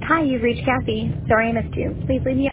Hi, you've reached Kathy. Sorry I missed you. Please leave me